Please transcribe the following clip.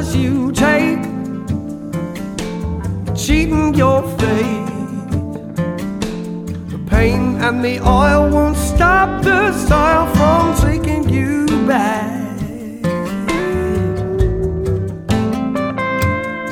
chance you take, cheating your fate. The pain and the oil won't stop